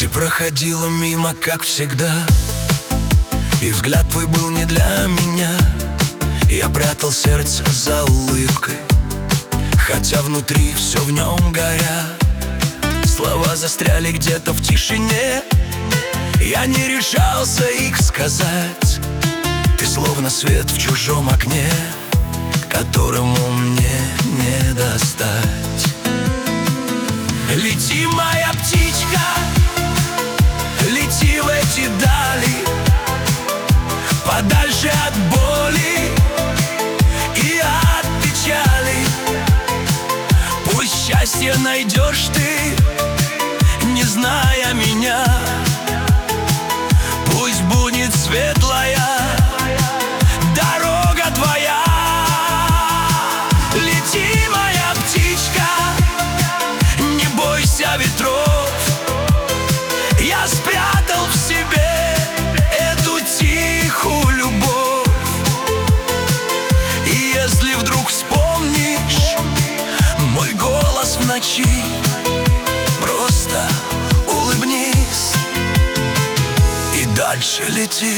Ты проходила мимо, как всегда, и взгляд твой был не для меня. Я прятал сердце за улыбкой, хотя внутри все в нем горя. Слова застряли где-то в тишине, я не решался их сказать. Ты словно свет в чужом окне, которому мне не достать. Лети, моя птичка, лети в эти дали, подальше от боли и от печали. Пусть счастье найдешь ты, не зная меня. Пусть будет светлая дорога твоя. Лети, моя птичка, не бойся ветров. Я спрятал в себе эту тихую любовь. И если вдруг вспомнишь мой голос в ночи, просто улыбнись и дальше лети.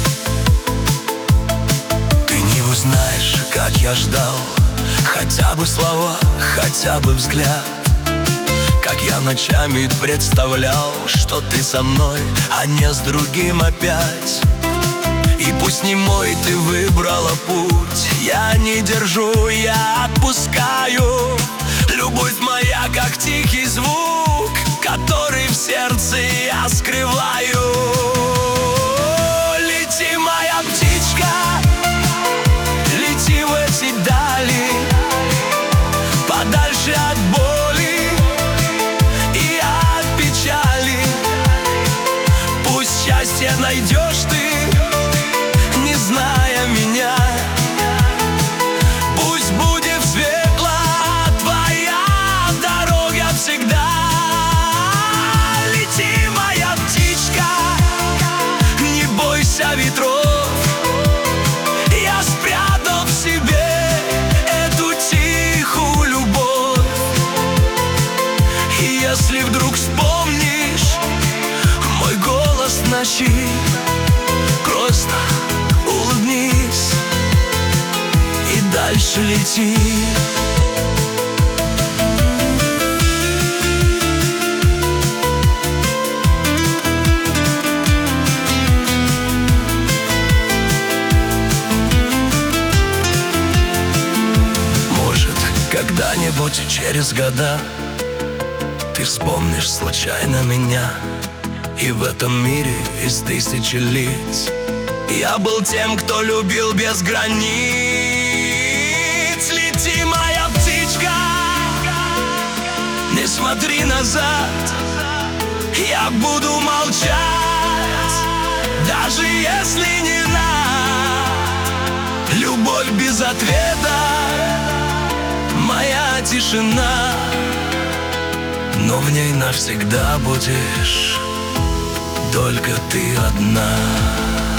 Ты не узнаешь, как я ждал, хотя бы слова, хотя бы взгляд. Как я ночами представлял, что ты со мной, а не с другим опять. И пусть не мой ты выбрала путь, я не держу, я отпускаю. Любовь моя, как тихий звук, который в сердце я скрываю. Лети, моя птичка, лети в эти дали, подальше от боли и от печали. Пусть счастье найдешь ты, не зная меня. Пусть будет светла твоя дорога всегда. Лети, моя птичка, не бойся ветров. Я спрятал в себе эту тихую любовь. И если вдруг вспомнишь мой голос в ночи, просто улыбнись и дальше лети. Может, когда-нибудь через года ты вспомнишь случайно меня, и в этом мире из тысячи лиц я был тем, кто любил без границ. Лети, моя птичка, не смотри назад. Я буду молчать, даже если не на любовь без ответа. Моя тишина, но в ней навсегда будешь только ты одна.